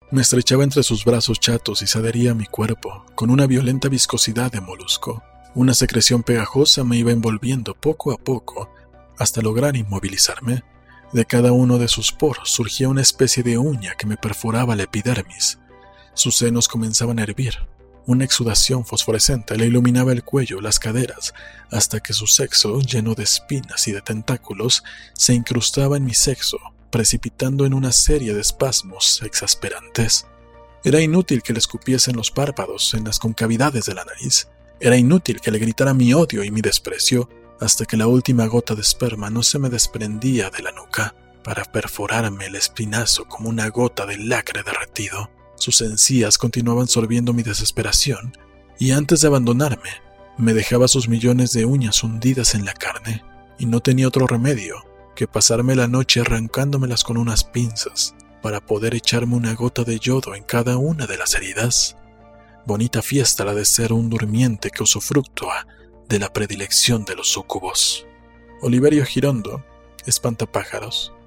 Me estrechaba entre sus brazos chatos y se adhería a mi cuerpo, con una violenta viscosidad de molusco. Una secreción pegajosa me iba envolviendo poco a poco, hasta lograr inmovilizarme. De cada uno de sus poros surgía una especie de uña que me perforaba la epidermis. Sus senos comenzaban a hervir. Una exudación fosforescente le iluminaba el cuello, las caderas, hasta que su sexo, lleno de espinas y de tentáculos, se incrustaba en mi sexo, precipitando en una serie de espasmos exasperantes. Era inútil que le escupiese en los párpados, en las concavidades de la nariz. Era inútil que le gritara mi odio y mi desprecio, hasta que la última gota de esperma no se me desprendía de la nuca, para perforarme el espinazo como una gota de lacre derretido. Sus encías continuaban sorbiendo mi desesperación, y antes de abandonarme, me dejaba sus millones de uñas hundidas en la carne, y no tenía otro remedio que pasarme la noche arrancándomelas con unas pinzas, para poder echarme una gota de yodo en cada una de las heridas. Bonita fiesta la de ser un durmiente que usufructúa de la predilección de los súcubos. Oliverio Girondo, Espantapájaros.